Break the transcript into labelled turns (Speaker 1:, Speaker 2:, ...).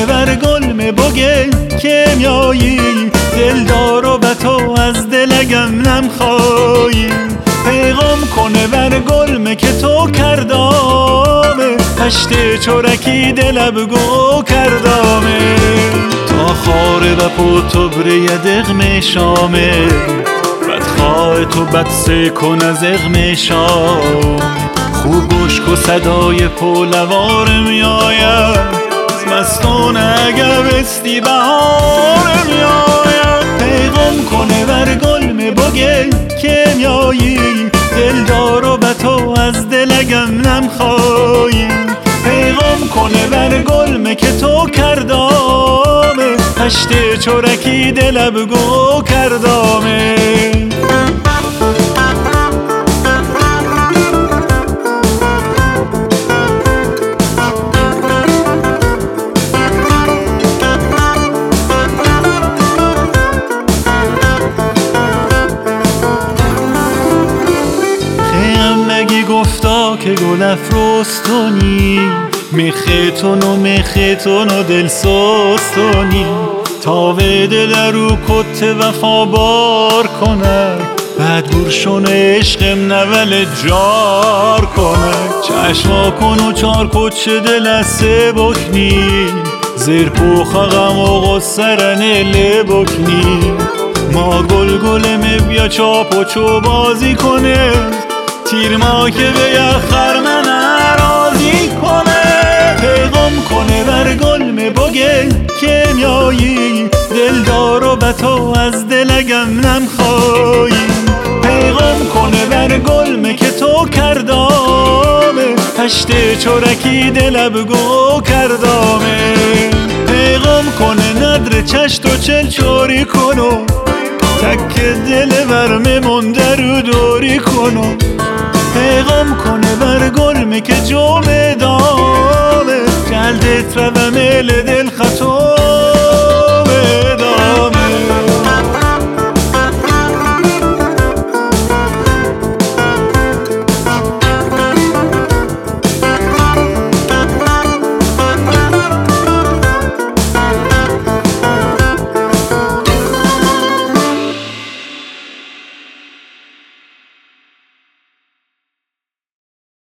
Speaker 1: کنه بر گلم بگه که میایی دلدار و به تو از دلگم نمخوایی پیغام کنه بر گلم که تو کردامه هشت چورکی دلب گو کردامه تا خاره و پوتبره دغم شامه بدخواه تو بدسه کن از اغم شام خوب گوش کو صدای پولوار میاید مستون اگه بستی بهار میاید پیغام کنه بر گلم بگه که میایی دلدار و به تو از دلگم نمخوایی پیغام کنه بر گلم که تو کردامه هشت چورکی دلب گو کردامه گفتا که گل افروستونی میختون و دل سوستونی تا به دل رو کت وفا بار کنه بعد گرشون عشقم نول جار کنه چشما کن و چار کچ دل از سه بکنی زیر پوخ غم و غصرنه له بکنی ما گل بیا چاپ و چو بازی کنه تیر ما که به یخر من راضی کنه پیغام کنه بر گلم بگه که میایی دلدار و به تو از دلگم نمخوایی پیغام کنه بر گلم که تو کردامه هشت چورکی دلب گو کردامه پیغام کنه ندر چشت و چل چوری کنو تک دل برمه منده رو دوری کنو پیغام کنه بر گلمه که جمعه دامه جلدت روم